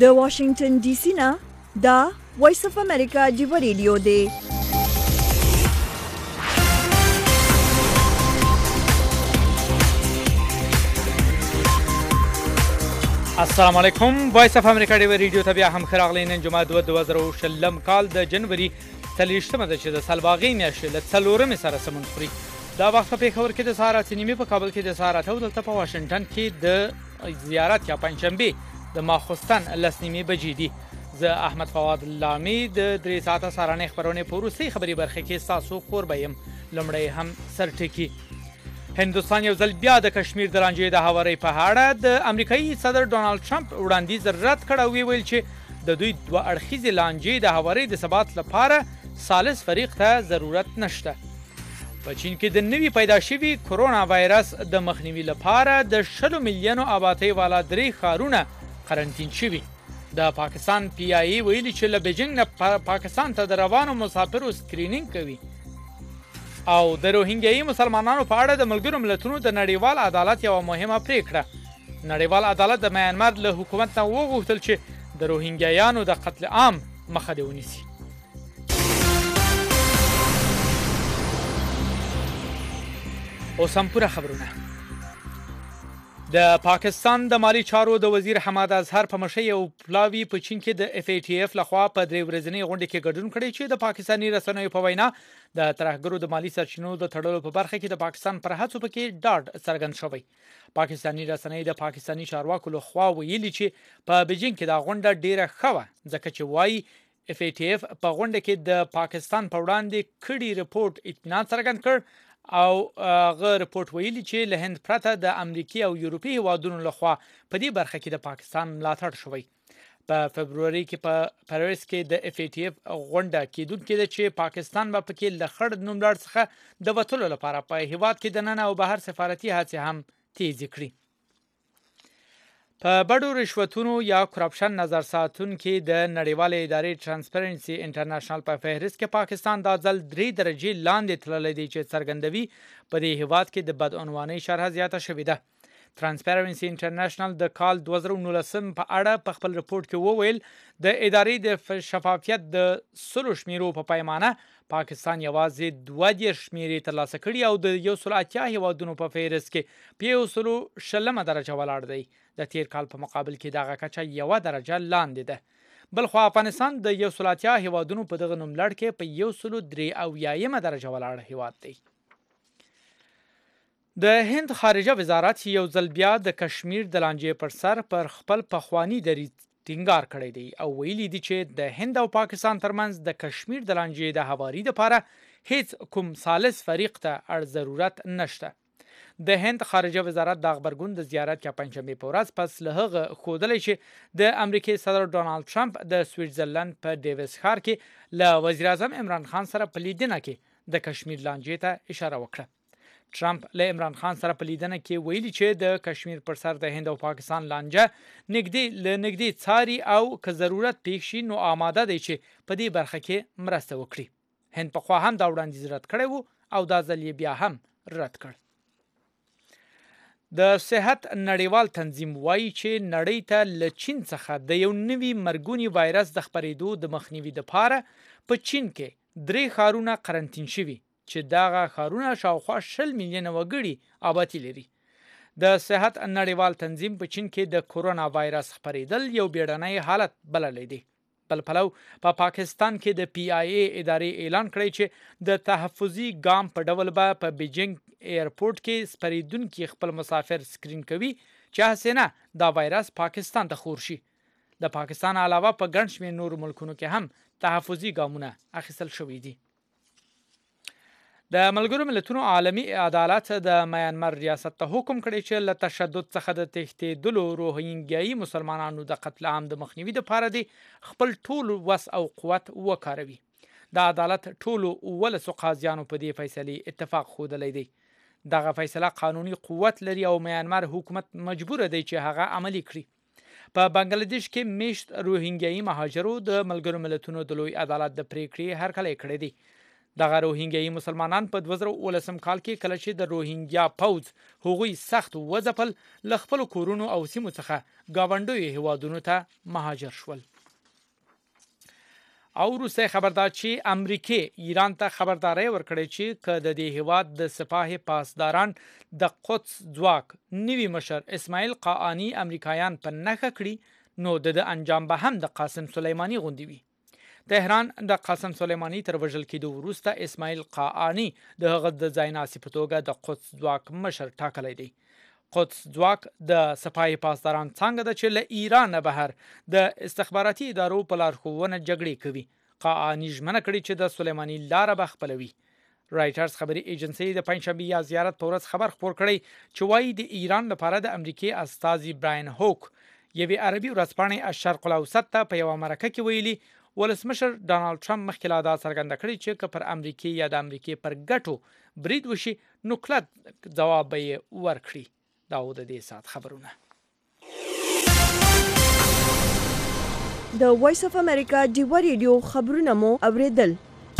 د واشنگټن ډي سي نه دا وایس اف امریکا جیو ریډیو دی. السلام علیکم. وایس اف امریکا ډیو ریډیو ته بیا هم ښه راغلی. نن جمعه 2020 کال د جنوري 23مه ده چې د سالباغې میاشتې له 4مې سره سمون خوري. دا وخت په پېښور کې د سهار 8:30 په کابل کې د سهار 8 او دلته په واشنګټن کې د زیارت یا پنجشنبې د ماخوستن 10:30 بجې دي. زه احمد فواد لامي د 3 ساعته سهارنۍ خبرونې په وروستۍ خبري برخه کې ستاسو کوربه یم. لومړی هم سرټکي. هندوستان یو ځل بیا د کشمیر د لانجې د هوارۍ په اړه د امریکایي صدر ډونالد ټرمپ وړاندیز رد کړ او ویل چې د دوی دوه اړخیزې لانجې د هوارۍ د ثبات لپاره ثالث فریق ته ضرورت نشته. په چین کې د نوي پیدا شوي کرونا وایرس د مخنیوي لپاره د 20 میلیونو آبادۍ والا 3 ښارونه قرنطین شوي. د پاکستان پی آی ای ویلي چې له بیجینګ نه پاکستان ته د روانو مسافرو سکرینینګ کوي. او د روهینګیایي مسلمانانو په اړه د ملګرو ملتونو د نړیوال عدالت یوه مهمه پریکړه. نړیوال عدالت د میانمار له حکومت نه وغوښتل چې د روهینګیایانو د قتل عام مخه دې ونیسي. اوس هم پوره خبرونه. د پاکستان د مالی چارو د وزیر حماد اظهر په مشرۍ یو پلاوي په چین کې د اف ای ټي اف لخوا په 3 ورځنۍ غونډه کې ګډون کړی چې د پاکستاني رسنیو په وینا د ترهګرو د مالی سرچینو د تړلو په برخه کې د پاکستان پر هڅو پکې ډاډ څرګند شوی. پاکستاني رسنۍ د پاکستاني چارواکو لخوا ویلي چې په بیجینګ کې دا غونډه ډیره ښه وه ځکه چې وایي اف ای ټي اف په غونډه کې د پاکستان په وړاندې کړي رپورټ اطمینان څرګند کړ او هغه رپورټ ویلي چې له هند پرته د امریکای او یورپي هیوادونو لخوا په دې برخه کې د پاکستان ملاتړ شوی. په فبروري کې په پاریس کې د اف ای ټي اف غونډه کېدونکې ده چې پاکستان به پکې له خړ نوملړ څخه د وتلو لپاره په هیواد کې دننه او بهر سفارتي هڅې هم تیزې کړي. په بډو رشوتونو یا کرپشن نظر ساتونکي د نړیوالې ادارې ټرانسپیرنسي انټرنیشنل په فهرست کې پاکستان دا ځل 3 درجې لاندې تللی دی چې څرګندوي په دې هیواد کې د بدعنوانۍ شرح زیاته شوې ده. ټرانسپیرنسي انټرنیشنل د کال 2019 په اړه په خپل رپورټ کې وویل د ادارې د شفافیت د 100 شمیرو په پیمانه پاکستان یوازې 20 شمیرې ترلاسه کړي او د 180 هیوادونو په فهرست کې په 120 درجه ولاړ دی. د تیر کال په مقابل کې دغه کچه 1 درجه لاندې ده. بلخو افغانستان د 180 هیوادونو په دغه نوملړ کې په 103 درجه ولاړ هیواد دی. د هند خارجه وزارت یو ځل بیا د کشمیر د لانجې پر سر پر خپل پخوانی دریځ ټینګار کړی دی او ویلي دی چې د هند او پاکستان ترمنځ د کشمیر د لانجې د هواري لپاره هیڅ کوم ثالث فریق ته ضرورت نشته. د هند خارجه وزارت د خبرګون د زیارت یا پنجشنبې په ورځ پس له هغه ښودلی چې د امریکای صدر ډونالد ټرمپ د سویټزرلند په ډیویس ښار کې له وزیر اعظم عمران خان سره په لیدنه کې د کشمیر لانجې ته اشاره وکړه. ټرمپ له عمران خان سره په لیدنه کې ویلي چې د کشمیر پر سر د هند او پاکستان لانجه نږدې څاري او که ضرورت پیښ شي نو آماده دی چې په دې برخه کې مرسته وکړي. هند پخوا هم دا وړاندیز رد کړی و او دا ځل یې بیا هم رد کړ. د صحت نړیوال تنظیم وایي چې نړۍ ته له چین څخه د یو نوي مرګوني وایرس د خپرېدو د مخنیوي لپاره په چین کې 3 ښارونه قرنطین شوي چې دغه ښارونه شاوخوا 20 میلیونه وګړي آبادي لري. د صحت نړیوال تنظیم په چین کې د کرونا وایرس خپرېدل یو بیړنی حالت بللی دی. بل پلو په پاکستان کې د پی آی ای ادارې اعلان کړی چې د تحفظي ګام په ډول به په بیجینګ ایرپورټ کې سپریدونکي خپل مسافر سکرین کوي چې هسې نه دا وایرس پاکستان ته خور شي. د پاکستان علاوه په ګڼ شمېر نورو ملکونو کې هم تحفظي ګامونه اخیستل شوي دي. د ملګرو ملتونو عالمي عدالت د میانمار ریاست ته حکم کړی چې له تشدد څخه د تښتېدلو روهینګیایي مسلمانانو د قتل عام د مخنیوي لپاره دی خپل ټول وس او قوت وکاروي. د عدالت ټولو 19 قاضیانو په دې فیصلې اتفاق ښودلی دی. دغه فیصله قانوني قوت لري او میانمار حکومت مجبور دی چې هغه عملي کړي. په بنگلاديش کې میشت روهینګیایي مهاجرو د ملګرو ملتونو د لوی عدالت د پریکړې هرکلی کړی دی. دغه روهینګیایي مسلمانان په 2019 کال کې کله چې د روهینګیا پوځ هغوی سخت وځپل له خپلو کورونو او سیمو څخه ګاونډیو هیوادونو ته مهاجر شول. او روسي خبردار چې امریکای ایران ته خبرداري ورکړې چې که د دې هیواد د سپاه پاسداران د قدس ځواک نوي مشر اسماعیل قاآني امریکایان په نښه کړي نو د انجام به هم د قاسم سلیماني غوندي وي. تهران د قاسم سلیماني تر وژل کېدو وروسته اسماعیل قاآني د هغه د ځایناسي په توګه د قدس ځواک مشر ټاکلی دی. قدس ځواک د سپاه پاسداران څنګه ده چې له ایران بهر د استخباراتي ادارو په لارښوونه جګړې کوي. قاآني ژمنه کړې چې د سلیماني لاره به خپلوي. رایټرز خبري ایجنسی د پنځشنبه یا زیارت په ورځ خبر خپور کړی چې وايي د ایران لپاره د امریکای استازي براین هوک یوې عربي ورځپاڼې الشرق الاوسط ته په یوه مرکه کې ویلي ولسمشر ډانالډ ټرمپ مخکې لا دا څرګنده کړې چې که پر امریکای یا د امریکای پر ګټو برید وشي نو کلک ځواب به یې ورکړي. دا و د دې ساعت خبرونه. د وایس اف امریکا ډیوا ریډیو خبرونه مو اوریدل.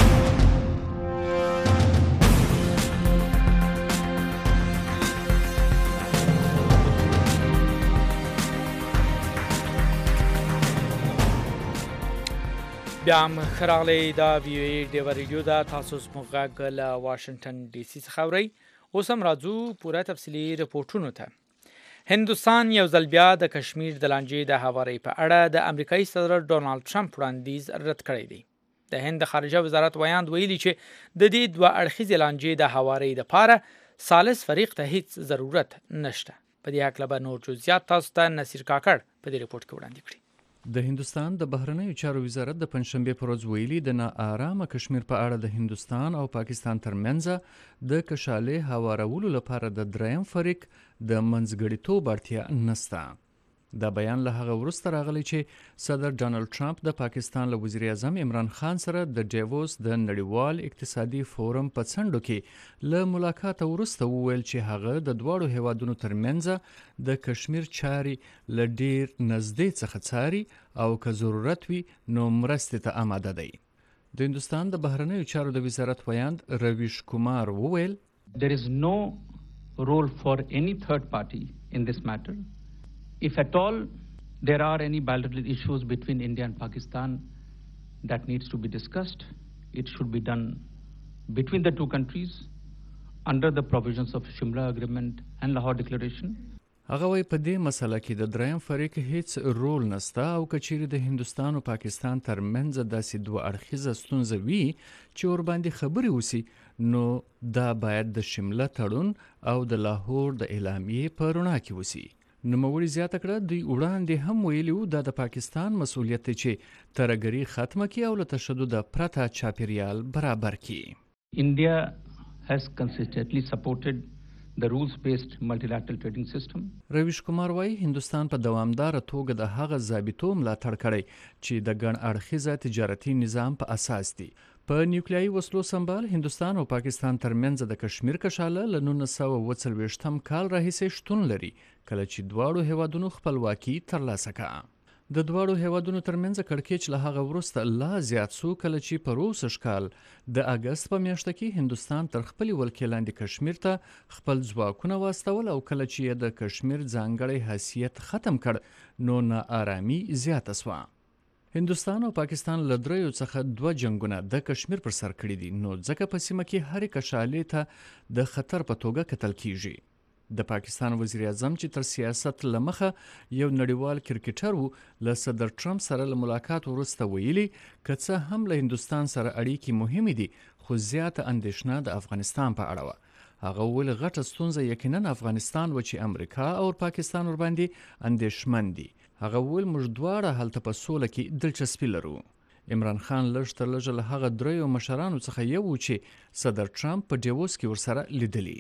بیا هم خراغلی دا ویوی ډیوا ریډیو دا تاسو زموږ غږ له واشنگټن ډي سي څخه اورئ. اوس هم راځو پوره تفصیلي رپورټونو ته. هندوستان یو ځل بیا د کشمیر د لانجې د هوارۍ په اړه د امریکایي صدر ډونالډ ټرمپ وړاندیز رد کړی دی. د هند خارجه وزارت ویاند ویلي چې د دې دوه اړخیزې لانجې د هوارۍ لپاره ثالث فریق ته هیڅ ضرورت نشته. په دې هکله به نور جزئیات تاسو ته نصیر کاکړ په دې رپورټ کې وړاندې کړي. د هندوستان د بهرنیو چارو وزارت د پنځشنبه پر ورځ ویلي د ناآرامه کشمیر په اړه د هندوستان او پاکستان ترمنځ د کشالې هوارولو لپاره د دریم فریق د منځګړیتوب اړتیا نشته. دا بیان له هغه وروسته راغلی چې صدر ډونالډ ټرمپ د پاکستان له وزیر اعظم عمران خان سره د ډیووس د نړیوال اقتصادي فورم په څنډو کې له ملاقات وروسته وویل چې هغه د دواړو هیوادونو ترمنځ د کشمیر چارې له ډیر نږدې څخه څاري او که ضرورت وي نو مرستې ته آماده دی. د هندوستان د بهرنیو چارو د وزارت ویاند رویش کومار وویل There is no role for any third party in this matter. If at all there are any bilateral issues between India and Pakistan that needs to be discussed, it should be done between the two countries under the provisions of Shimla Agreement and Lahore Declaration. هغه وی په دې مسله کې د دریم فریق هیڅ رول نسته او کچېرې د هندوستان او پاکستان ترمنځ داسې دوه اړخیزه ستونزه وي چې ورباندې خبرې وسی نو دا باید د شمله تړون او د لاهور د اعلامیې په رڼا کې وسی. نوموړي زیاته کړه دوی وړاندې هم ویلي وو دا د پاکستان مسؤلیت دی چې ترهګري ختمه کړي او له تشدد پرته چاپیریال برابر کړي. India has consistently supported the rules-based multilateral trading system. رویش کومار وايي هندوستان په دوامداره توګه د هغه ضابطو ملاتړ کړی چې د ګڼ اړخیزه تجارتي نظام په اساس دي. په نیوکلیایي وسلو سمبال هندوستان او پاکستان ترمنځ د کشمیر کشاله له 1940 کال راهیسې شتون لري کله چې دواړو هیوادونو خپلواکي ترلاسه کړه. د دواړو هیوادونو ترمنځ کړکېچ له هغه وروسته لا زیات سو کله چې په روسش کال د اگست په میاشت کې هندوستان تر خپل ولکې لاندې کشمیر ته خپل ځواکونه واستول او کله چې د کشمیر ځانګړی حیثیت ختم کړ نو ناآرامي زیاته سوه. هندوستان او پاکستان له دریو څخه دوه جنگونه د کشمیر پر سر کړي دي نو ځکه په سیمه کې هرې کشالې ته د خطر په توګه کتل کیږي. د پاکستان وزیر اعظم چې تر سیاست لمخه یو نړیوال کرکټر وو له صدر ټرمپ سره له ملاقات وروسته ویلي که څه هم له هندوستان سره اړیکې مهمې دي خو زیاته اندېښنه د افغانستان په اړه وه. هغه ویل غټه ستونزه یقینا افغانستان و چې امریکا او پاکستان ورباندې اندېښمن دي. هغه ویل موږ دواړه هلته په سوله کې دلچسپي لرو. عمران خان لږ تر لږه له هغه دریو مشرانو څخه یو و چې صدر ټرمپ په ډیووس کې ورسره لیدلی.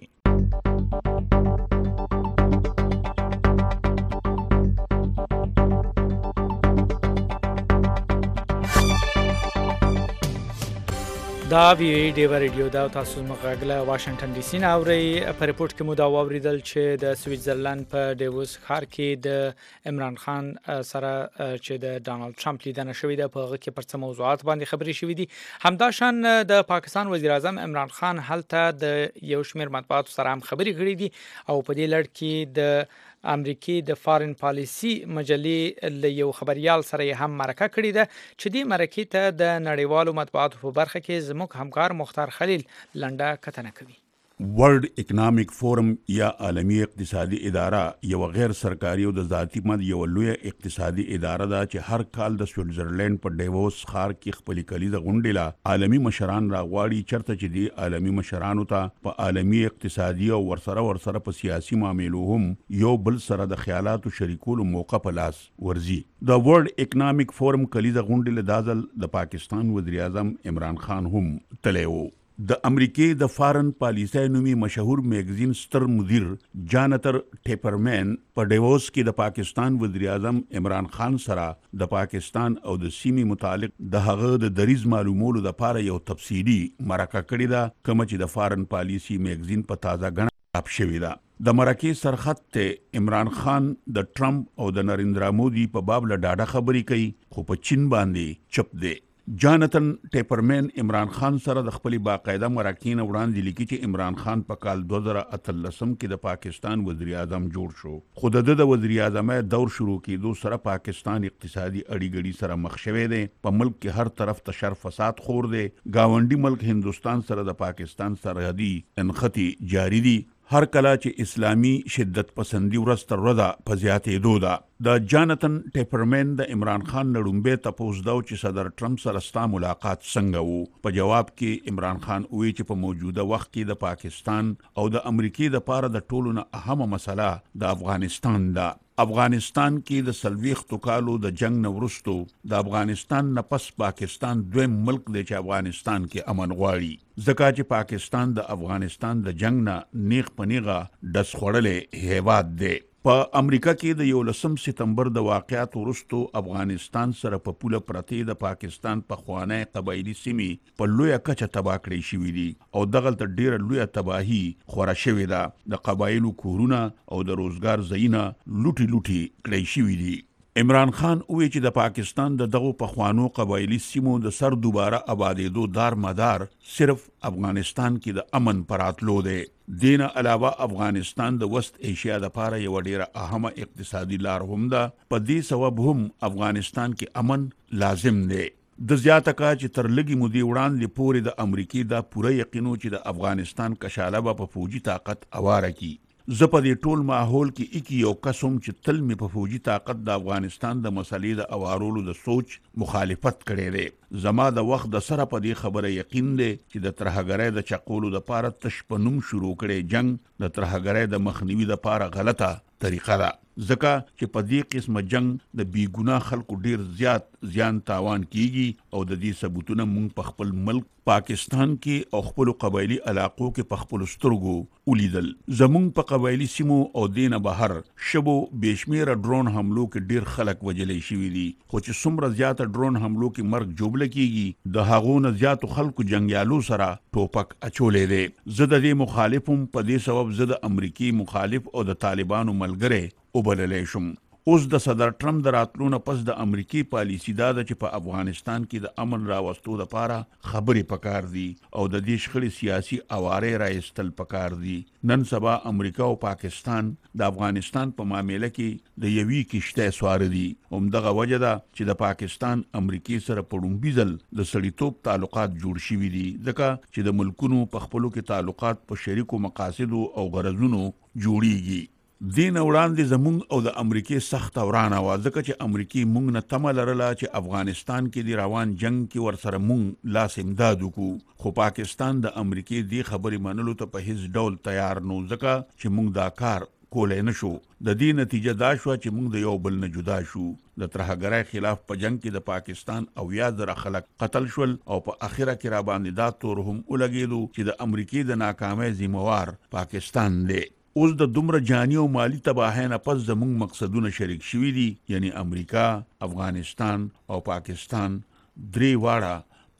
دا وی ډیو ریډیو دا تاسو مغاګله واشنگټن ډي سي نه اوري په ریپورت کې مو دا اوریدل چې د سویټزرلند په ډیووس ښار کې د عمران خان سره چې د ډانلډ ټرمپ لیدنه شوې ده په هغه کې پر څه موضوعات باندې خبرې شوې دي همداشان د پاکستان وزیر اعظم عمران خان هلته د یو شمېر مطبوعاتو سره هم خبرې کړې دي او په دې لړ کې د امریکای د فارن پالیسی مجلې له یو خبريال سره هم مرکه کړې ده چې د مرکې ته د نړیوالو مطبوعاتو په برخه کې زموږ همکار مختار خلیل لنډه کتنه کوي. ورلد اکنامک فورم یا عالمی اقتصادي اداره یو غیر سرکاري او د ذاتی مد یو لوی اقتصادي اداره ده چې هر کال د سویټزرلند په ډیووس ښار کې خپل کلیزه غونډه لا عالمی مشران راغواړي چرته چې دی عالمی مشرانو ته په عالمی اقتصادي او ورسره په سیاسي معاملو هم یو بل سره د خیالاتو شریکولو موقع په لاس ورزي. د ورلد اکنامک فورم کلیزه غونډه له دازل د پاکستان وزیر اعظم عمران خان هم تلو. د امریکای د فارن پالیسی نومي مشهور میگزین ستر مدیر جانتر ټیپرمن په ډیووس کې د پاکستان وزیر اعظم عمران خان سره د پاکستان او د سیمې متعلق د هغه د دریز معلومولو لپاره یو تفصیلی مرکه کړې ده کوم چې د فارن پالیسی میگزین په تازه غنه چاپ شوې ده. د مرکې سرخط ته عمران خان د ټرمپ او د نریندرا مودي په باب له ډاډه خبرې کوي خو په چین باندې چپ دی. جانتن ټیپرمن عمران خان سره د خپل باقاعده مراکین وړاندې لیکي چې عمران خان په کال 2013 کې د پاکستان وزیر اعظم جوړ شو خو د وزیر اعظم دور شروع کېدو سره پاکستان اقتصادي اړیګړي سره مخ شوی دی. په ملک کې هر طرف ته شر فساد خور دی. گاونډي ملک هندستان سره د پاکستان سرحدي انختی جاری دي. هر کله چې اسلامی شدت پسندي ورځ تر ورځې په زیاتېدو ده. د جانتن ټیپرمن د عمران خان نړومبه تپوس دا چې صدر ټرمپ سره ستا ملاقات څنګه وو. په جواب کې عمران خان وی چې په موجوده وخت کې د پاکستان او د امریکای د پاره د ټولو نه اهمه مسله د افغانستان ده. افغانستان کې د سلويختو کالو د جنگ نه وروستو د افغانستان نه پس پاکستان دویم ملک دی چې افغانستان کې امن غواړي. ځکه چې پاکستان د افغانستان د جنگ نه نیغ پنیغه دس خوړلې هیواد دی. په امریکا کې د 11 سپتمبر د واقعیت وروستو افغانستان سره په پوله پرتی د پاکستان په خوانه قبایلی سیمې په لوی کچه تباہ کړی شوې دي او دغه ته ډیره لوی تباہي خورا شوې ده. د قبایلو کورونه او د روزګار ځایونه لوټي کړی شوې دي. عمران خان وی چې د پاکستان د دغه پخوانو قبایلی سیمو د سر دوباره آبادېدو دار مدار صرف افغانستان کې د امن پراتلو دی. دینه علاوه افغانستان د وست ایشیا د پاره یو ډیره اهمه اقتصادي لار هم ده. په دې سبب هم افغانستان کې امن لازم دی. د زیاته کا چې تر لګي مودي وړاندې پورې د امریکای دا پوره یقینو چې د افغانستان کشاله په فوجي طاقت اواره کی. زه په دې ټول ماحول کې اکی یو قسم چې تل می په فوجي طاقت د افغانستان د مسلې د اوارولو د سوچ مخالفت کړي دي. زما د وخت د سره په دې خبره یقین دی چې د ترهګرۍ د چقولو د پاره تشپنوم شروع کړي جنگ د ترهګرۍ د مخنیوي د پاره غلطه طریقه ده. ځکه چې په دې قسمه جنگ د بیګناه خلکو ډیر زیات زیان تاوان کیږي او د دې ثبوتونه مونږ په خپل ملک پاکستان کې او خپل قبایلی علاقو کې په خپل سترګو ولیدل. زمونږ په قبایلی سیمو او دینه بهر شبو بشمیره ډرون حملو کې ډیر خلک وجلې شوی دي خو چې څومره زیات ډرون حملو کې مرګ جوړل کیږي د هغونه زیات خلکو جنگیالو سره ټوپک اچولې دي. زه د دې مخالفم په دې سبب زه د امریکای مخالف او د طالبانو ملګری وبللې شم. اوس د صدر ټرمپ د راتلو پس د امریکای پالیسی دا ده چې په افغانستان کې د امن راوستو لپاره خبرې پکار دي او د دې شخړې سیاسي اواره راایستل پکار دي. نن سبا امریکا او پاکستان د افغانستان په معاملې کې د یوې کشته سوار دي. همدغه وجه ده چې د پاکستان امریکای سره په لومړي ځل د سړیتوب تعلقات جوړ شوي دي ځکه چې د ملکونو په خپلو کې تعلقات په شریکو مقاصدو او غرضونو جوړیږي. دین وړاندې زمونږ او د امریکای سخت ورانه وا ځکه چې امریکای مونږ نه تمه لرله چې افغانستان کې د روان جنگ کې ورسره مونږ لاس امداد وکړو خو پاکستان د امریکای دی خبرې منلو ته په هیڅ ډول تیار نو ځکه چې مونږ دا کار کولای نشو. د دې نتیجه دا شو چې مونږ د یو بل نه جدا شو. د ترهګرۍ خلاف په جنگ کې د پاکستان او یا زره خلک قتل شول او په اخره کې را باندې دا تور هم ولګېدو چې د امریکای د ناکامۍ ذمہوار پاکستان دی. اوس د دومره جانی او مالی تباہی نه پس زموږ مقصدونه شریک شوي دي یعنی امریکا، افغانستان او پاکستان درې واړه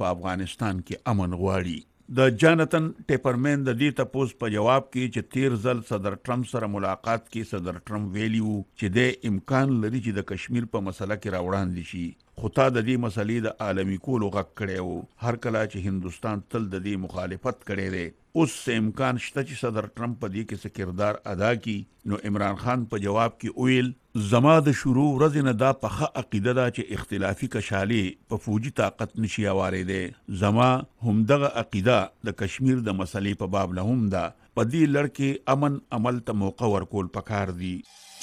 په افغانستان کې امن غواړي. د جانتن ټیپرمن د دې تپوس په جواب کې چې تیر ځل صدر ټرمپ سره ملاقات کې صدر ټرمپ ویلی وو چې د امکان لري چې د کشمیر په مسله کې راوړاندې شي، خو تا د دې مسلې د عالمي کولو غږ کړی وو. هر کله چې هندستان تل د دې مخالفت کړی دی، اوس امکان شته چې صدر ټرمپ په دې کې څه کردار ادا کړي. نو عمران خان په جواب کې ویل زما د شروع ورځې نه دا پخه عقیده ده چې اختلافي کشالې په فوجي طاقت نشي اواریدې. زما همدغه عقیده د کشمیر د مسلې په باب له هم ده. په دې لړ کې امن عمل ته موقع ورکول پکار دي.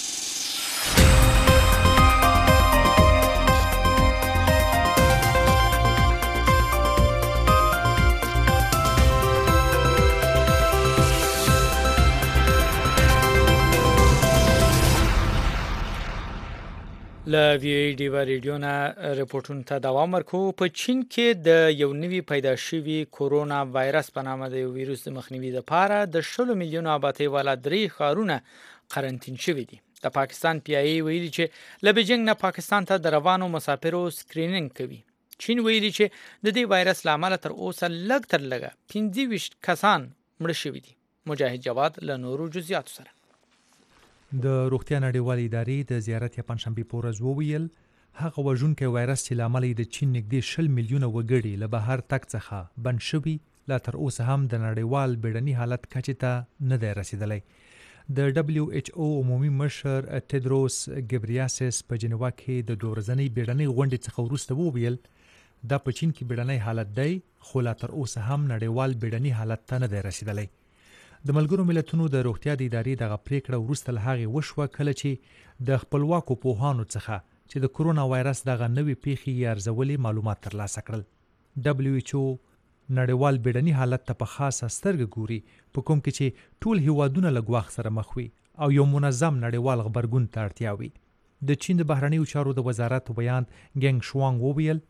له وی ای ډیوا ریډیو نه رپورټونو ته دوام ورکو. په چین کې د یو نوي پیدا شوي کورونا وایرس په نامه د یو ویروس د مخنیوي لپاره د 10 میلیون آبادی والا 3 ښارونه قرنطین شوي دي. د پاکستان پی ای ویلي چې له بیجینګ نه پاکستان ته د روانو مسافرو سکرینینګ کوي. چین ویلي چې د دې وایرس لامل تر اوسه لږ تر لږه 25 کسان مړ شوي دي. مجاهد جواد له نورو جزئیاتو سره. د روغتیا نړیوالې ادارې د زیارت یا پنځشنبې په ورځ وویل هغه وژونکی وایرس چې له امله د چین نږدې 10 میلیونه وګړي له بهر تګ څخه بند شوي لا تر اوسه هم د نړیوال بیړني حالت کچې ته نه دی رسیدلی. د WHO عمومي مشر تدروس ګبریاسس په جنیوا کې د 2 ورځنۍ بیړنۍ غونډې څخه وروسته وویل دا په چین کې بیړنی حالت دی، خو لا تر اوسه هم نړیوال بیړني حالت ته نه دی رسیدلی. د ملګرو ملتونو د روغتیا د ادارې دغه پریکړه وروسته له هغې وشوه کله چې د خپلواکو پوهانو څخه چې د کرونا وایرس دغه نوې پیښې یې ارزولې معلومات ترلاسه کړل. WHO نړیوال بیړني حالت ته په خاصه سترګه ګوري، په کوم کې چې ټول هیوادونه له ګواښ سره مخ وي او یو منظم نړیوال غبرګون ته اړتیا وي. د چین د بهرنیو چارو د وزارت ویاند ګنګ شوانګ وویل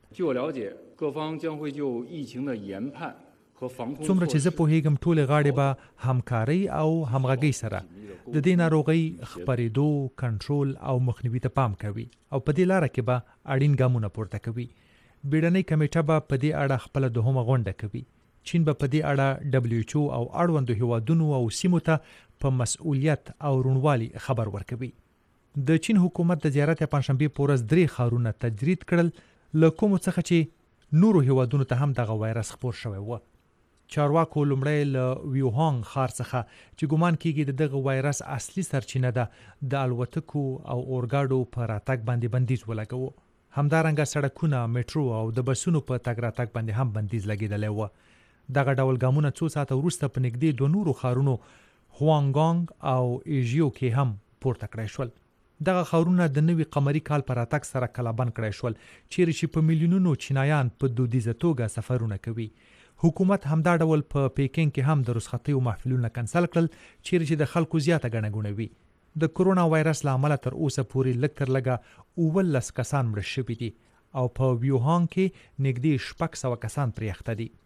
څومره چې زه پوهیږم ټولې غاړې به همکارۍ او همغږۍ سره د دې ناروغۍ خپرېدو کنټرول او مخنیوي ته پام کوي او په دې لاره کې به اړین ګامونه پورته کوي. بیړنۍ کمیټه به په دې اړه خپله دوهمه غونډه کوي. چین به په دې اړه WHO او اړوندو هیوادونو او سیمو ته په مسؤلیت او روڼوالي خبر ورکوي. د چین حکومت د زیارت پنځشنبې په ورځ 3 ښارونه تجرید کړل، له کومو څخه چې نورو هیوادونو ته هم دغه وایرس خپور شوی و. چارواکو لومړی له ویوهانګ ښار څخه چې ګمان کیږي د دغه وایرس اصلي سرچینه ده د الوتکو او اورګاډو په راتګ باندې بندیز ولګاوه. همدارنګه سړکونه، میټرو او د بسونو په تګ راتګ باندې هم بندیز لګېدلی و. دغه ډول ګامونه څو ساعته وروسته په نږدې 2 نورو ښارونو هوانګانګ او ایژیو کې هم پورته کړی شول. دغه ښارونه د نوي قمري کال په راتګ سره کلابند کړی شول، چیرې چې په میلیونونو چینایان په دودیزه توګه سفرونه کوي. حکومت همدا ډول په پیکینګ کې هم د رخصتیو محفلونه کنسل کړل، چیرې چې د خلکو زیاته ګڼه ګوڼه وي. د کرونا وایرس له امله تر اوسه پورې لږ تر لږه 19 کسان مړه شوي دي او په ویوهانګ کې نږدې 600 کسان پرې اخته دي.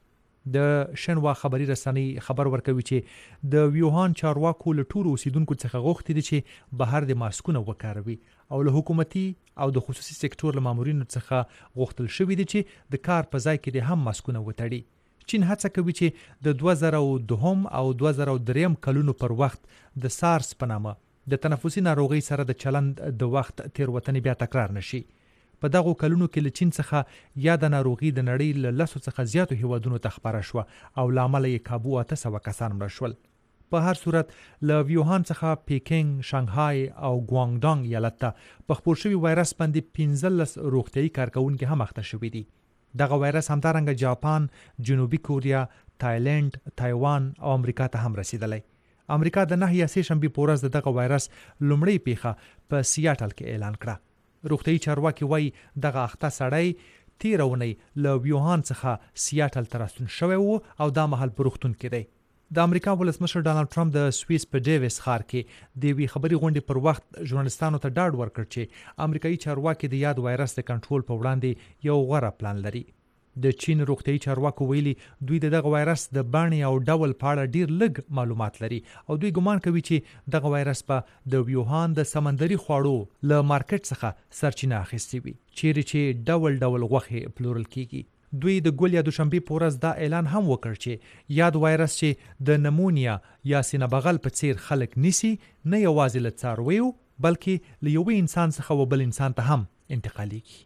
د شنوا خبري رسنۍ خبر ورکوي چې د ویوهان چارواکو له ټولو اوسیدونکو څخه غوښتي دي چې بهر د ماسکونه وکاروي او له حکومتي او د خصوصي سکتور له مامورینو څخه غوښتل شوي دي چې د کار په ځای کې هم ماسکونه وتړي. چین هڅه کوي چې د 2002 او 2003 کلونو پر وخت د سارس په نامه د تنفسي ناروغۍ سره د چلند د وخت تیروتنې بیا تکرار نشي. په دغو کلونو کې له چین څخه یا د ناروغي د نړۍ له 10 څخه زیاتو هیوادونو ته خپره شوه او له امله یې کابو 800 کسان مړه شول. په هر صورت له ویوهان څخه پیکینګ، شانګهای او ګوانګډانګ ایالت ته په خپور شوي وایرس باندې 15 روغتیایي کارکونکي هم اخته شوي دي. دغه وایرس همدارنګه جاپان، جنوبي کوریا، تایلند، تایوان او امریکا ته هم رسیدلی. امریکا د 9 یا 3 شنبې په ورځ دغه وایرس لومړی پیښه په سیاټل کې اعلان کړه. روغتیایي چارواکي وایي دغه اخته سړی تیره اونۍ له ویوهان څخه سیاټل ته راستون شوی و او دا مهال په روغتون کې دی. د امریکا ولسمشر ډانلډ ټرمپ د سویس په ډیویس ښار کې د یوې خبري غونډې پر وخت ژورنالستانو ته ډاډ ورکړ چې امریکایي چارواکي د یاد وایرس د کنټرول په وړاندې یو غوره پلان لري. د چین روغتیایي چارواکو ویلي دوی دغه وایرس د بڼې او ډول په اړه ډیر لږ معلومات لري او دوی ګمان کوي چې دغه وایرس په د ویوهان د سمندري خواړو له مارکیټ څخه سرچینه اخیستې وي، چیرې چې ډول ډول غوښې پلورل کیږي. دوی د ګل یا دوشنبې په ورځ دا اعلان هم وکړ چې یاد وایرس چې د نمونیا یا سینه بغل په څیر خلک نیسي نه یوازې له څارویو بلکې له یوه انسان څخه و بل انسان ته هم انتقالیږي.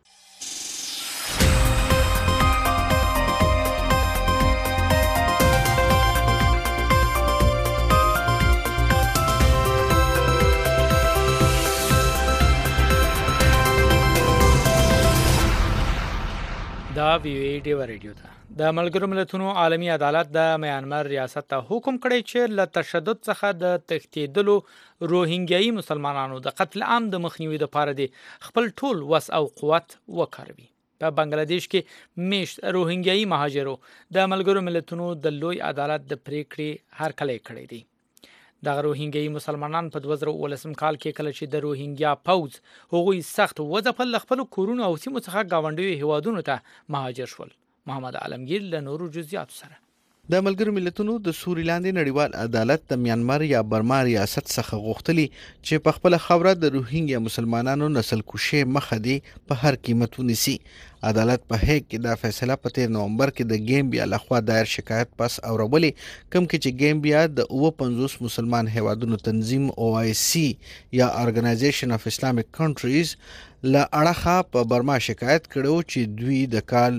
دا وی وی ډیو ریډیو ته د ملګرو ملتونو عالمی عدالت د میانمار ریاست ته حکم کړی چې له تشدد څخه د تښتېدلو روهینګیایي مسلمانانو د قتل عام د مخنیوي لپاره د خپل ټول وس او قوت وکاروي. په بنگلاديش کې میشت روهینګیایي مهاجرو د ملګرو ملتونو د لوی عدالت د پریکړې هرکلی کړی دی. د روهینګیایي مسلمانان په 2019 کال کې کله چې د روهینګیا پوز هغوی سخت وځپل خپل کورونو او سیمو څخه گاونډیو هیوادونو ته مهاجر شول. محمد عالمگیر له نورو جزئیاتو سره. د ملګرو ملتونو د سوري لاندې نړیوال عدالت د میانمار یا برما ریاست څخه غوښتلی چې په خپل خبره د روهینګیا مسلمانانو نسل کشي مخه دی په هر قیمت ونیسي. عدالت په هیګ کې دا فیصله په 13 نومبر کې د ګیمبیا لخوا دایر شکایت پس اورولې کوم کې چې ګیمبیا د 50 مسلمان هیوادونو تنظیم OIC یا Organization of Islamic Countries له اړخه په برما شکایت کړو چې دوی د کال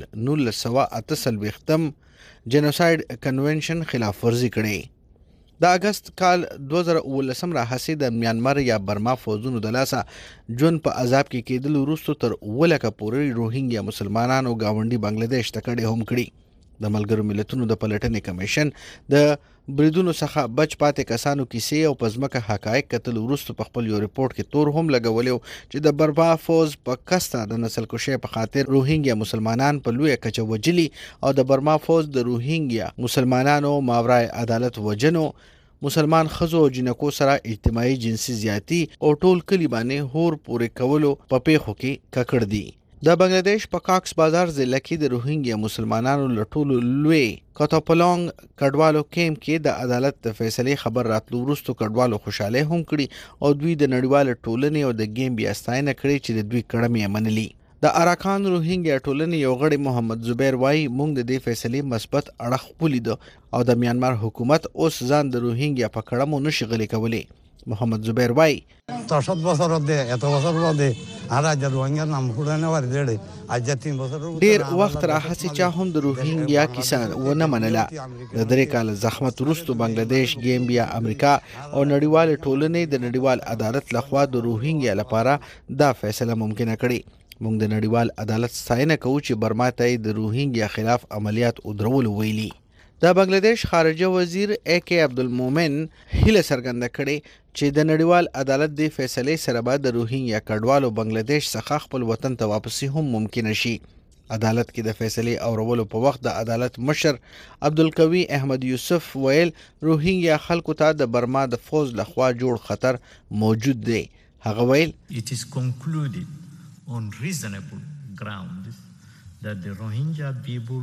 1998 جنوساید کنونشن خلاف ورزي کړي. د اگست کال 2019 راهسي د میانمار یا برما فوجونو د لاسه جون په عذاب کې کېدل وروسته تر ولکه پورې روهینګیا مسلمانانو گاونډي بنگلاديش ته کډه هم کړي. د ملګرو ملتونو د پلټنې کمیشن د بریدونو څخه بچ پاتې کسانو کیسې او پزمکه حقایق کتل وروسته په خپل یو ریپورت کې تور هم لګولیو چې د برما فوج په کستا د نسل کشي په خاطر روهینګیا مسلمانان په لوی کچه وجلی او د برما فوج د روهینګیا مسلمانانو ماورای عدالت وجنو مسلمان خزو او جنکو سره اجتماعي جنسي زیاتی او ټول کلی باندې هور پورې کولو په پیښو کې ککړ دي. د بنگلاديش په کاکس بازار ضلع کې د روهینګیا مسلمانانو لټولو لوی کاتاپلونګ کډوالو کیمپ کې د عدالت د فیصلې خبر راتلو وروسته کډوالو خوشاله هم کړي او دوی د نړیوال ټولنې او د ګیمبیا ستاینه کړې چې د دوی کړمې منلي. د اراکان روهینګیا ټولنې یو غړي محمد زبیر وای موږ د دې فیصلې مثبت اړخ ولید او د میانمار حکومت اوس ځان د روهینګیا په کړمو نشي غلي کولی. محمد زبیر وای 60 বছর দে এত বছর দে আর আজ রোহিঙ্গার নাম ফুড়ানে ور দেড় আজ 3 বছর ډیر وخت راهسي چا هم د روهینګیا کیسه ونه منله. د درې کال زحمت وروسته بنگلاديش ګیمبیا امریکا او نړیوال ټولنې د نړیوال عدالت لخوا د روهینګیا لپاره دا فیصله ممکنه کړي. موږ د نړیوال عدالت ستاینه کوو چې برما ته د روهینګیا خلاف عملیات ودرول ویلي. د بنگلاديش خارجه وزیر AK عبدالمومن هیله څرګنده کړې چې د نړیوال عدالت د فیصلې سره به د روهینګیا کډوالو بنگلاديش څخه خپل وطن ته واپسی هم ممکن شي. عدالت کې د فیصلې اورولو په وخت د عدالت مشر عبدالقوی احمد یوسف ویل روهینګیا خلکو ته د برما د فوج لخوا جوړ خطر موجود دی. هغه ویل It is concluded on reasonable grounds that the Rohingya people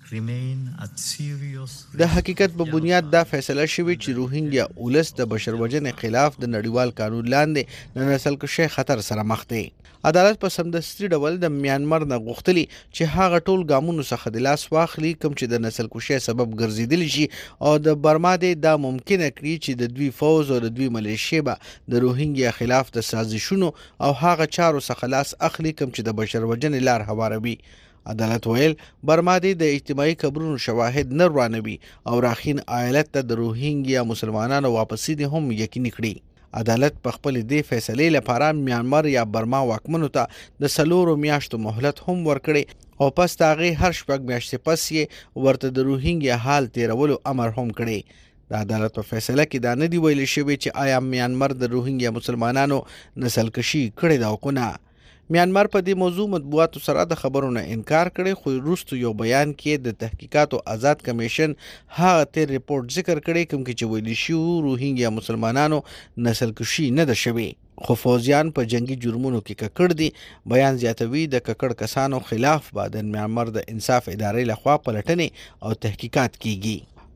د حقیقت په بنیاد دا فیصله شوی چې روهینګیا اولس د بشروجنې خلاف د نړیوال قانون لاندې د نسل کشي خطر سره مخ دی. عدالت په سمدستي ډول د میانمار نه غوښتلی چې هغه ټول ګامونو څخه د لاس واخلي کوم چې د نسل کشي سبب ګرځیدل شي او د برما دا ممکنه کړي چې د دوی فوج او د دوی ملیشیا به د روهینګیا خلاف د سازشونو او هغه چارو څخه لاس اخلي کوم چې د بشروجنې لار هواروي. عدالت ویل برما د اجتماعي قبرونو شواهد نه روانوي او راخین ایالت ته د روهینګیا مسلمانانو واپسی دي هم یقیني کړي. عدالت په خپل دې فیصلې لپاره میانمار یا برما واکمنو ته د 4 میاشتو مهلت هم ورکړي او پس تاغي هر شپږ میاشتې پس یې ورته د روهینګیا حال تیرولو امر هم کړي. د عدالت په فیصله کې دا نه دی ویل شوی چې آیا میانمار د روهینګیا مسلمانانو نسل کشي کړي دا او نه. میانمار په دې موضوع مطبوعاتو سره د خبرونو انکار کړي خو وروسته یو بیان کې د تحقیقاتو آزاد کمیشن هغه تیر ریپورت ذکر کړي کوم چې ویل شو روهینګیا مسلمانانو نسل کشي نه ده شوی خو فوجیان په جنگي جرمونو کې ککړ دي. بیان زیاتوي د ککړ کسانو خلاف بعد میانمار د انصاف ادارې لخوا پلټنې او تحقیقات کیږي.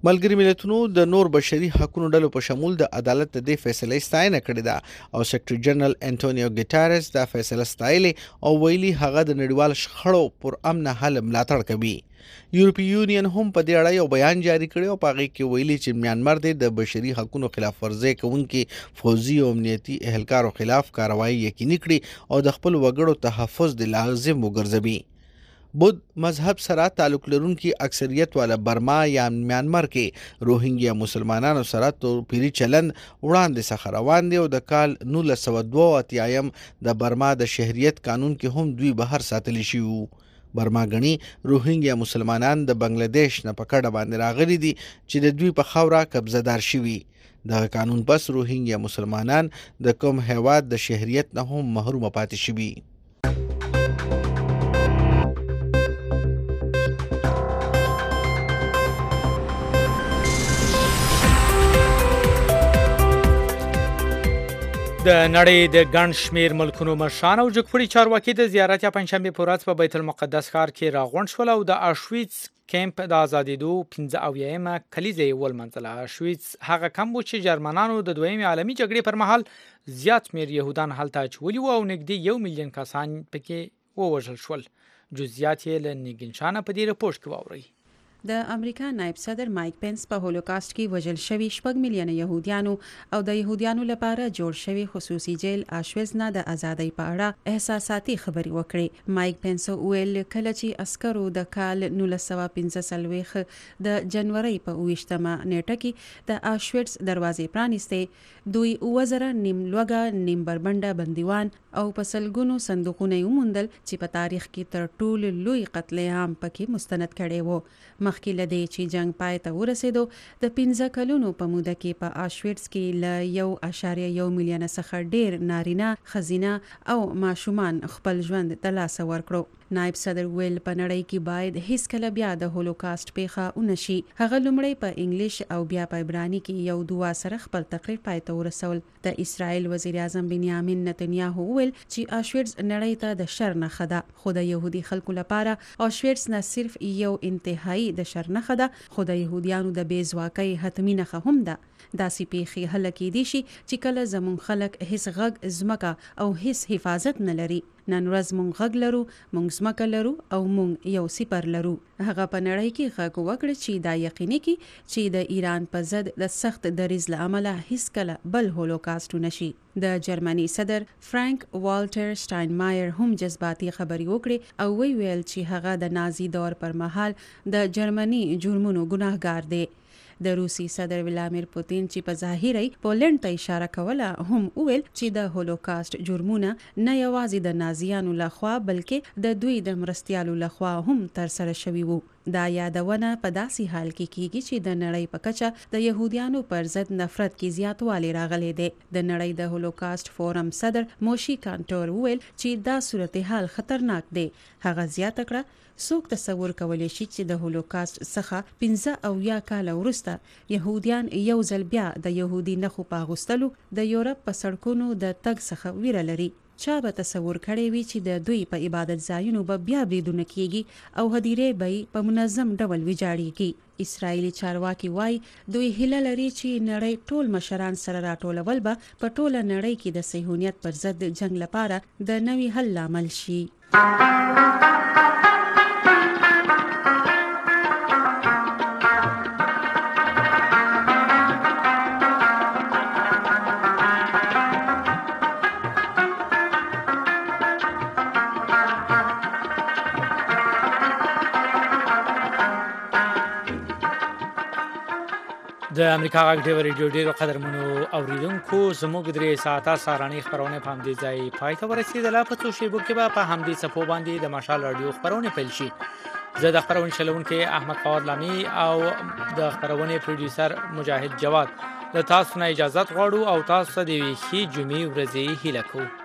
ملګری ملتونو د نور بشري حقوقو ډلو په شمول د عدالت د دې فیصلې ستاینه کړې ده او سیکریټري جنرال انټونیو ګیټارس دا فیصله ستایلې او ویلي هغه د نړیوال شخړو پر امن حل ملاتړ کوي. یورپی یونین هم په دې اړه یو بیان جاری کړی او په هغه کې ویلي چې میانمار د بشري حقوقو خلاف ورزي کوونکي فوزي او امنیتي اهلکارو خلاف کاروایی یقیني کړي او د خپل وګړو تحفظ د لازم وګرځوي. بود مذهب سره تعلق لرونکي اکثریت والا برما یا میانمار کې روهینګیا مسلمانانو سره توپیري چلند وړاندې څخه روان دی او د کال 1982 د برما د شهریت قانون کې هم دوی بهر ساتلی شي. برما غني روهینګیا مسلمانان د بنگلاديش نه په کډه باندې راغلي دي چې د دوی په خاوره قبضه دار شوي. د قانون پس روهینګیا مسلمانان د کوم هیواد د شهریت نه هم محروم پاتې شوي. د نړۍ د ګڼ شمیر ملکونو مشران او جګپوړي چارواکي د زیارت یا پنځشنبه په ورځ په بیت المقدس ښار کې راغونډ شول او د اشویتس کیمپ د آزادېدو 15 کلیزه یې ولمنځله. اشویتس هغه کمپ و چې جرمنانو د دویمې عالمي جګړې پر مهال زیات شمیر یهودان هلته اچولي وو او نږدې 1 میلیون کسان پکې ووژل شول. جزئیات یې له نیګنشانه په دې رپورټ کې واورئ. د امریکا نائب صدر مایک پنس په هولوکاست کې وژل شوي 4 میلیونه يهوديانو او د يهوديانو لپاره جوړ شوی خصوصي جیل آشویز نه د ازادۍ په اړه احساساتي خبري وکړي. مایک پنس ویل کله چې عسکرو د کال 1945 د جنوري په 28مه نیټه کې د آشویز دروازې پرانیستې دوی 2000 نیم لوګه نیم بربنده بندیوان او په سلګونو صندوقونه وموندل چې په تاریخ کې تر ټولو لوی قتل عام پکې مستند کړي وو. مخکې لدی چې جنگ پای ته ورسېدو د 15 کلونو په موده کې په آشویټس کې ل 1.1 میلیون څخه ډیر نارینه خزینه او ماشومان خپل ژوند د لاسه ورکړو. نائب صدر ویل په نړۍ کې باید هیڅ کله بیا د هولوکاست پیښه ونشي. هغه لومړی په انګلیش او بیا په عبراني کې یو دوا سره خپل تقریر پای ته ورسول. د اسرائیل وزیر اعظم بنیامین نتنیاهو ویل چې آشویټس نړۍ ته د شر نه خده خو د يهودي خلکو لپاره آشویټس نه صرف یو انتهایی د شر نه خده خو د يهوديانو د بیزواکۍ حتمی نه هم ده. داسې پیښې هله کې دي شي چې کله زمون خلک هیڅ غږ زمکه او هیڅ حفاظت نه لري. نن ورځ مونږ غږ لرو، مونږ زمکه لرو او مونږ یو سپر لرو. هغه په نړۍ کې غږ وکړ چې دا یقیني کی چې د ایران په ضد د سخت دریځ له امله هیڅ کله بل هولوکاست نشي. د جرمني صدر فرانک والټر شټاینمایر هم جذباتي خبري وکړي او ویل چې هغه د نازي دور پر مهال د جرمني جرمونو ګناهګار دی. د روسي صدر ولادیمیر پوتین چې په ظاهري پولند ته اشاره کوله هم ویل چې د هولوکاست جرمونه نه یوازې د نازیانو لخوا بلکې د دوی د مرستيالو لخوا هم تر سره شوي وو. دا یادونه په داسې حال کې کیږي چې د نړۍ په کچه د يهوديانو پر ضد نفرت کې زیاتوالی راغلی دی. د نړۍ د هولوکاست فورم صدر موشي کانټور ویل چې دا صورتحال خطرناک دی. هغه زیاته کړه څوک تصور کولی شي چې د هولوکاست څخه 15 او یا کال وروسته يهوديان یو ځل بیا د يهودي نخو په اغوستلو د یورپ په سړکونو د تګ څخه ویره لري. چا به تصور کړی وي چې د دوی په عبادت ځایونو به بیا بریدونه کیږي او هدیرې به په منظم ډول ویجاړیږي. اسرایلی چارواکي وای دوی هیله لري چې نړۍ ټول مشران سره راټولول به په ټوله نړۍ کې د صهیونیت پر ضد جنگ لپاره د نوي حل لامل شي. د امریکا غږ ډیو ریډیو ډیرو قدرمنو اوریدونکو زموږ درې ساعته ساراني خبرونه په همدې ځای پای ته ورسېدله. په څو شیبو کې به په همدې څپو باندې د مشال رادیو خبرونه پیل شي. زه د خبرونې چلونکي احمد فواد لامي او د خبرونې پروډوسر مجاهد جواد له تاسو نه اجازه غواړو او تاسو د یوې ښې جمعې ورځې هیله کوو.